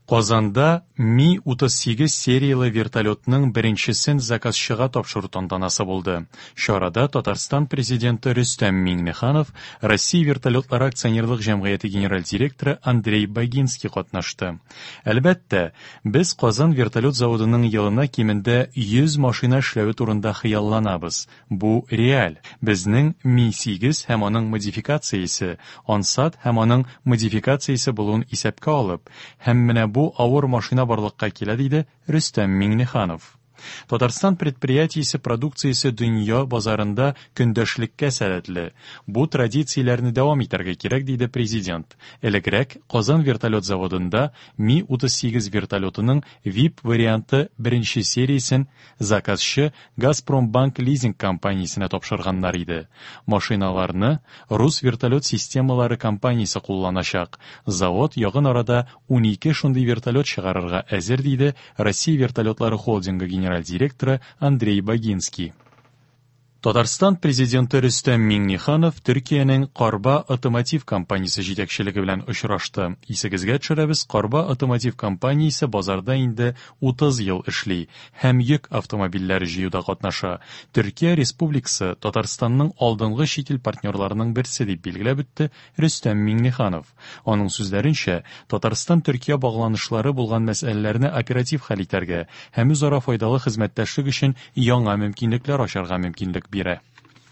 Казанда Ми-38 сериялы вертолетның беренчесен заказчыга тапшыру тантанасы булды. Шарада Татарстан президенты Рөстәм Миңнеханов, Россия вертолетлары акционерлык җәмгыяте генераль директоры Андрей Багинский катнашты. Әлбәттә, без Казан вертолет заводының елына кимендә 100 машина эшләве турында хыялланабыз. Бу реаль. Безнең Ми-8 һәм аның модификациясе, Ансат һәм аның модификациясе булуын исәпкә алып, һәм менә бу авыр машина барлыкка килә диде Рөстәм Миңнеханов. Татарстан предприятиесе продукциясе дөнья базарында көндәшлеккә сәләтле. Бу традицияләрне дәвам итәргә кирәк диде президент. Элегрәк Казан вертолет заводында Ми-38 вертолетының VIP варианты беренче сериясен заказчы Газпромбанк лизинг компаниясенә тапшырганнар иде. Машиналарны Рус вертолет системалары компаниясе кулланачак. Завод ягын арада 12 шундый вертолет чыгарырга әзер диде Россия вертолетлары холдингы генераль директоры Андрей Багинский. Татарстан президенты Рөстәм Миңнеханов Төркиянең Карба автомотив компаниясе җитәкчелеге белән очрашты. Исегезгә төшерәбез, Карба автомотив компаниясе базарда инде 30 ел эшли һәм йөк автомобильләре җыюда катнаша. Төркия Республикасы Татарстанның алдынгы чит ил партнерларының берсе дип билгеләп үтте Рөстәм Миңнеханов. Аның сүзләренчә, Татарстан-Төркия багланышлары булган мәсьәләләрне оператив хәл итәргә һәм үзара файдалы хезмәттәшлек өчен яңа мөмкинлекләр ачарга мөмкинлек бирә.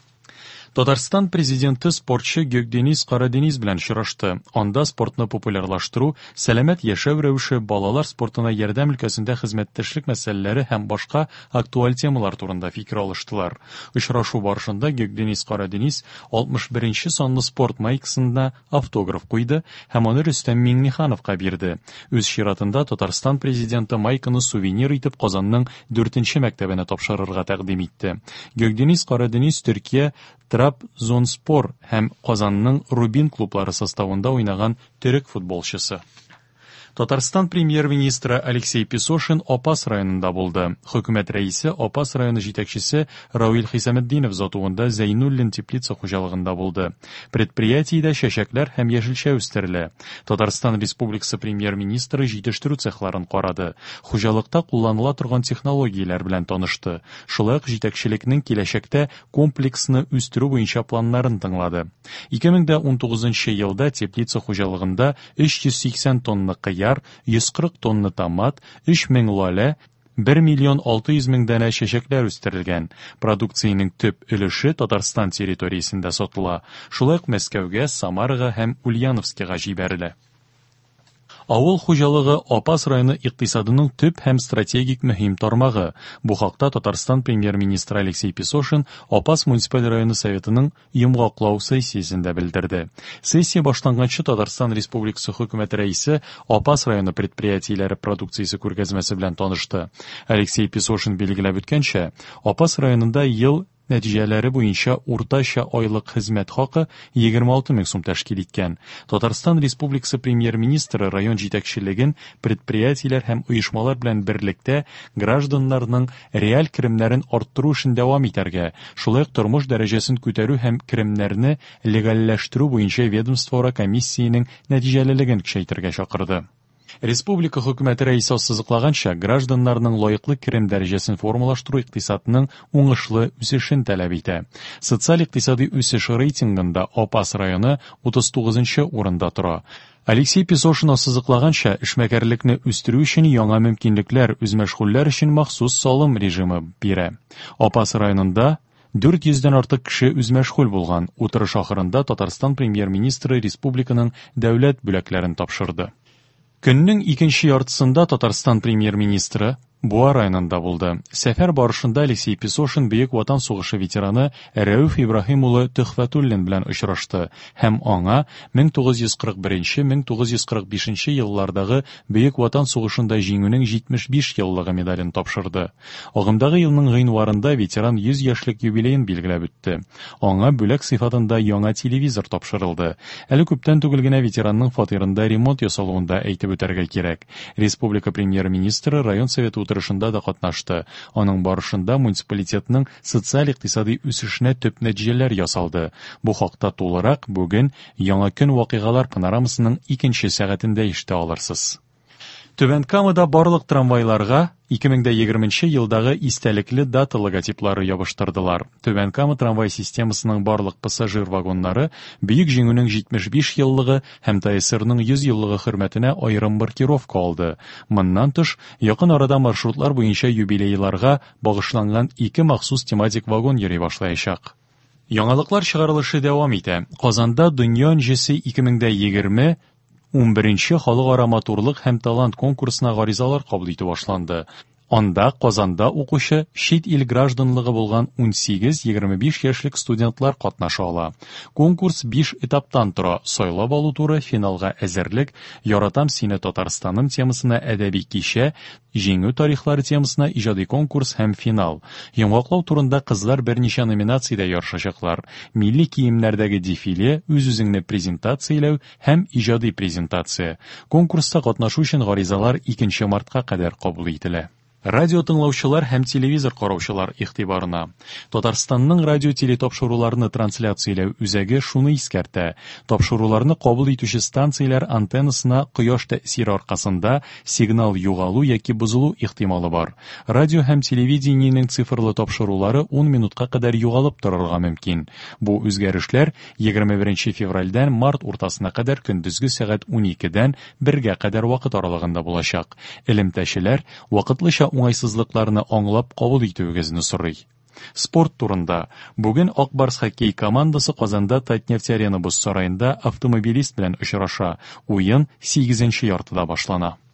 Татарстан президенты спортчы Гөкдениз Карадениз белән очрашты. Анда спортны популярлаштыру, сәламәт яшәү рәвеше, балалар спортына ярдәм өлкәсендә хезмәттәшлек мәсьәләләре һәм башка актуаль темалар турында фикер алыштылар. Очрашу барышында Гөкдениз Карадениз 61-нче санлы спорт майкасында автограф куйды һәм аны Рөстәм Миңнехановка бирде. Үз чиратында Татарстан президенты майканы сувенир итеп Казанның 4-нче мәктәбенә тапшырырга тәкъдим итте. Гөкдениз Карадениз Төркия Трабзонспор һәм Казанның Рубин клублары составында уйнаган төрек футболчысы. Татарстан премьер-министры Алексей Песошин Апас районында булды. Хөкүмәт рәисе Апас районы җитәкчесе Рауил Хисаметдинов затуында Зәйнуллин теплица хуҗалыгында булды. Предприятиедә чәчәкләр һәм яшелчә үстерелә. Татарстан Республикасы премьер-министры җитештерү цехларын карады. Хуҗалыкта кулланыла торган технологияләр белән танышты. Шулай ук җитәкчелекнең киләчәктә комплексны үстерү буенча планнарын тыңлады. 2019 елда теплица хуҗалыгында 380 тонна кыяр, 140 тонна томат, 3000 лалә, 1,6 миллион дәнә чәчәкләр үстерелгән. Продукцияның төп өлеше Татарстан территориясендә сатыла. Шулай ук Мәскәүгә, Самарага һәм Ульяновскига җибәрелә. Авыл хуҗалыгы Апас районы икътисадының төп һәм стратегик мөһим тармагы. Бу хакта Татарстан премьер-министры Алексей Песошин Апас муниципаль районы советының йомгаклау сессиясендә белдерде. Сессия башланганчы Татарстан Республикасы хөкүмәт рәисе Апас районы предприятиеләре продукциясе күргәзмәсе белән танышты. Алексей Песошин билгеләп үткәнчә, Апас районында ел нәтиҗәләре буенча уртача айлык хезмәт хакы 26 мең сум тәшкил иткән. Татарстан Республикасы премьер-министры район җитәкчелеген предприятиеләр һәм оешмалар белән берлектә гражданнарның реаль керемнәрен арттыру өчен дәвам итәргә, шулай ук тормыш дәрәҗәсен күтәрү һәм керемнәрне легалләштерү буенча ведомствора комиссиянең нәтиҗәлелеген көчәйтергә чакырды. Республика хөкүмәте рәисе ассызыклаганча, гражданнарның лаеклы керем дәрәҗәсен формалаштыру икътисадның уңышлы үсешен таләп итә. Социаль-икътисади үсеш рейтингында Апас районы 39-нчы урында тора. Алексей Песошин ассызыклаганча, эшмәкәрлекне үстерү өчен яңа мөмкинлекләр, үз мәшгульләр өчен махсус салым режимы бирә. Апас районында 400-дән артык кеше үз мәшгуль булган. Утырыш ахырында Татарстан премьер-министры республиканың дәүләт бүләкләрен тапшырды. Көннең икенче яртысында Татарстан премьер-министры Буа районында булды. Сәфәр барышында Алексей Песошин Бөек Ватан сугышы ветераны Рәүф Ибраһим улы Төхфәтуллин белән очрашты һәм аңа 1941-1945 еллардагы Бөек Ватан сугышында җиңүнең 75 еллыгы медален тапшырды. Агымдагы елның гыйнварында ветеран 100 яшьлек юбилеен билгеләп үтте. Аңа бүләк сыйфатында яңа телевизор тапшырылды. Әле күптән түгел генә ветеранның фатирында ремонт ясалуында әйтеп үтәргә кирәк. Республика премьер-министры район советы утырышында да катнашты. Аның барышында муниципалитетның социаль-икътисади үсешенә төп нәтиҗәләр ясалды. Бу хакта тулырак бүген Яңа көн вакыйгалар панорамасының 2нче сәгатендә ишетә алырсыз. Түбән Камада барлык трамвайларга 2020 елдагы истәлекле дата логотиплары ябыштырдылар. Түбән Кама трамвай системасының барлык пассажир вагоннары Бөек җиңүнең 75 еллыгы һәм ТСРның 100 еллыгы хөрмәтенә аерым маркировка алды. Моннан тыш, якын арада маршрутлар буенча юбилейларга багышланган 2 махсус тематик вагон йөри башлаячак. Яңалыклар чыгарылышы дәвам итә. Казанда Дөнья энҗесе 2020 11-нче халыкара матурлык һәм талант конкурсына гаризалар кабул итү башланды. Анда Казанда укучы чит ил гражданлыгы булган 18-25 яшьлек студентлар катнаша ала. Конкурс 5 этаптан тора. Сайлап алу туры, финалга әзерлек, Яратам сине Татарстаным темасына әдәби кичә, җиңү тарихлары темасына иҗади конкурс һәм финал. Яңаклау турында кызлар берничә номинациядә ярышачаклар. Милли киемнәрдәге дефиле, үз-үзеңне презентацияләү һәм иҗади презентация. Конкурста катнашу өчен гаризалар 2 мартка кадәр кабул ителә. Радио тыңлаучылар һәм телевизор караучылар игътибарына. Татарстанның радио-телетапшыруларны трансляцияләү үзәге шуны искәртә. Тапшыруларны кабул итүче станцияләр антеннасына кояш тәэсире аркасында сигнал югалу яки бузылу ихтималы бар. Радио һәм телевидениенең цифрлы тапшырулары 10 минутка кадәр югалып торырга мөмкин. Бу үзгәрешләр 21 февральдән март уртасына кадәр көндезге сәгать 12дән 1гә кадәр вакыт аралыгында булачак. Элемтәчеләр вакытлыча уңайсызлыкларны аңлап кабул итүегезне сорый. Спорт турында. Бүген Ак Барс хоккей командасы Казанда Татнефть-Арена боз сараенда автомобилист белән очраша. Уен 8-нче яртыда башлана.